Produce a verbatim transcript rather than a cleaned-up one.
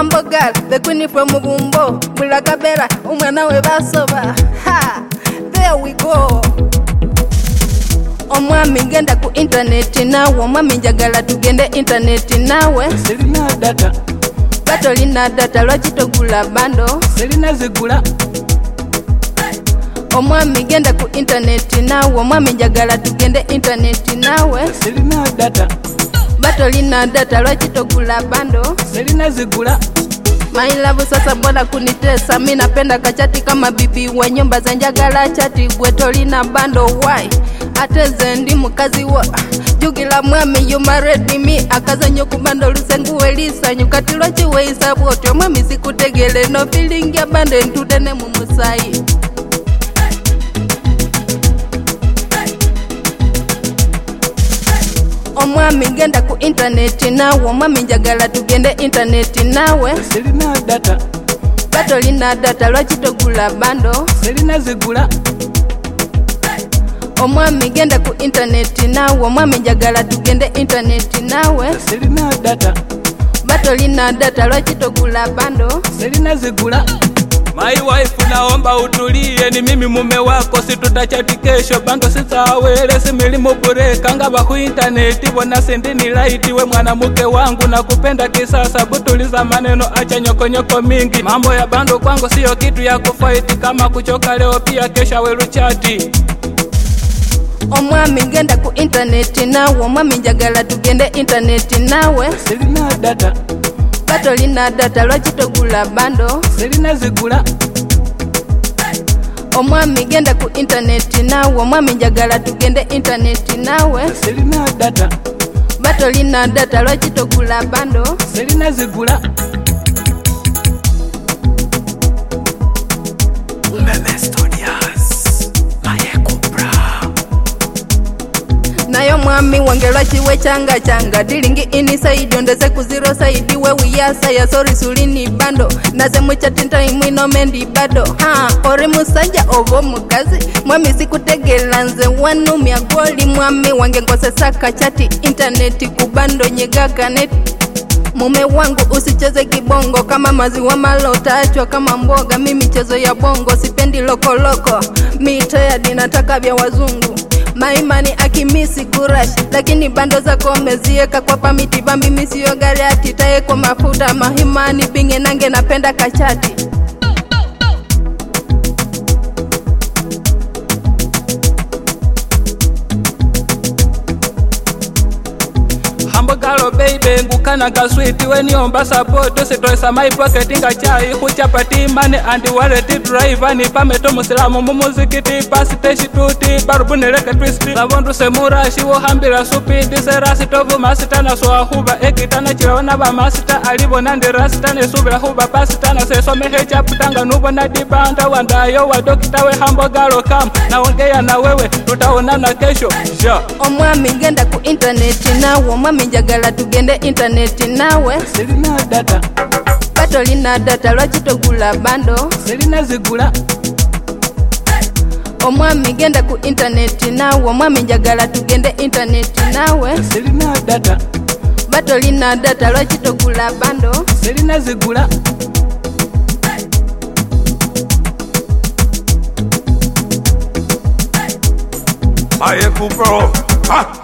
humble girl, the queen from Mugumbo, Bulakabera, umwana we basoba. Ha, there we go. Omwami ngenda ku internet nawe, omwami njagala tugende internet nawe. Selina data, batolina data lwaki togula bando. Selina zigula. Omwami genda ku internet nawe, omwami njagala tugende internet nawe. Selina data, batolina data lwaki togula bando. Selina zigula. My love sasa bora kunitesa, mimi napenda kachati kama bibi wa nyumba za njagala chati, gwe tolina bando why? Ateze ndi mukazi wa jugila mwami you married me, akazanyo kubando lusengu elisa nyukati lwaki weisa bwotyo mwami sikutegele no feeling ya bando entudene mu musayi. Omwami ngenda ku internet nawe, omwami njagala tugende internet nawe. Selina data, batolina data lwaki togula bando. Selina zigula. Omwami genda ku internet nawe, omwami njagala tugende internet nawe. Selina data, batolina data lwaki togula bando. Selina zigula. My wife naomba utulie, ni mimi mume wako, situtachati kesho, bando sitawele, similimu bure, kangaba ku internet, bona sendi ni light, we mwana muke wangu, na kupenda kisasa, butuliza maneno, acha nyoko nyoko mingi, mambo ya bando kwangu siyo kitu ya kufight, kama kuchoka leo pia kesha welu chati. Omwami ngenda ku internet nawe, omwami njagala tugende internet nawe. Selina data, batolina data lwaki togula bando. Selina zigula. Omwami genda ku internet nawe, omwami njagala tugende internet nawe. Selina data, batolina data lwaki togula bando. Selina zigula. Umeme Studios, Mayeko Bra. Nayo mwami wange lwaki we changa changa, dilingi inside ondeze ku zero side, we wiyasa ya sorry sulini bando, naze muchatinta imwino mendi bado. Ha, ori musajja obo mukazi, mwami sikutegela nze wanumya goli, mwami wange ngosesa kachati internet ku bando nyegaka net. Mume wangu usicheze kibongo, kama maziwa malo taachwa kama mboga, mimi chezo ya bongo sipendi loko loko, mitayadi nataka vya wazungu. Maimani akimisi kurash, lakini bando zako mezieka kwa pamiti bambi misiyo gari atitaye kwa mafuta. Mahimani binge nange napenda kachati. Hambogalo baby ngukana ka sweet, we niomba support, sitoesa my pocket nga chai kuchapati money and wallet driver, ni pameto musilamu mumuzikiti pasi teshi tuti barubune reke twist, labondu semurashi wo hambira supidi serasi tovu masita na soa huba ekitana chiraona ba masita alibo nandi rasita ne subira huba pasita na seso mehe chaputanga nubo na dibanda wandayo wa dokita we hambogalo kam na ongea na wewe tutaonana kesho ja. Omwami ngenda ku internet nawe, omwami njagala tugende internet nawe. Selina data, batolina data lwaki togula bando. Selina zigula. Omwami genda ku internet nawe, omwami njagala tugende internet nawe. Selina data, batolina data lwaki togula bando. Selina zigula. Mayeko Bro. Ha!